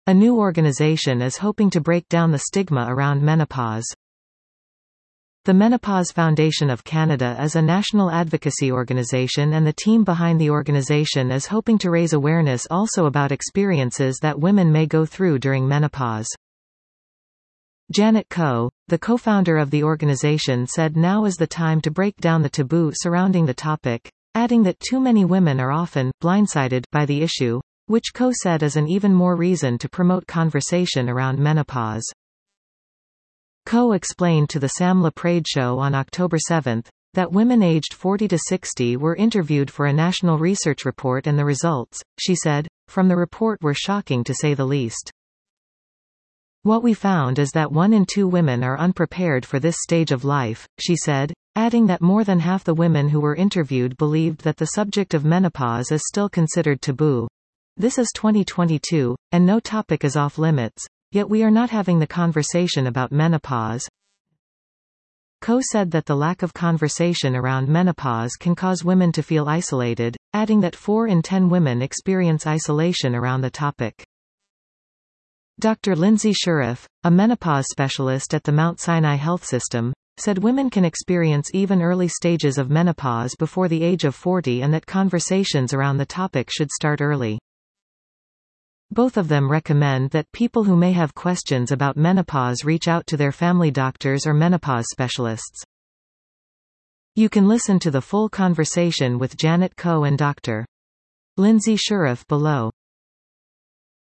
A new organization is hoping to break down the stigma around menopause. The Menopause Foundation of Canada is a national advocacy organization, and the team behind the organization is hoping to raise awareness also about experiences that women may go through during menopause. Janet Coe, the co-founder of the organization, said now is the time to break down the taboo surrounding the topic, adding that too many women are often blindsided by the issue, which Coe said is an even more reason to promote conversation around menopause. Coe explained to the Sam LaPrade Show on October 7 that women aged 40 to 60 were interviewed for a national research report, and the results, she said, from the report were shocking to say the least. What we found is that 1 in 2 women are unprepared for this stage of life, she said, adding that more than half the women who were interviewed believed that the subject of menopause is still considered taboo. This is 2022, and no topic is off limits. Yet we are not having the conversation about menopause. Coe said that the lack of conversation around menopause can cause women to feel isolated, adding that 4 in 10 women experience isolation around the topic. Dr. Lindsay Sheriff, a menopause specialist at the Mount Sinai Health System, said women can experience even early stages of menopause before the age of 40, and that conversations around the topic should start early. Both of them recommend that people who may have questions about menopause reach out to their family doctors or menopause specialists. You can listen to the full conversation with Janet Coe and Dr. Lindsay Sheriff below.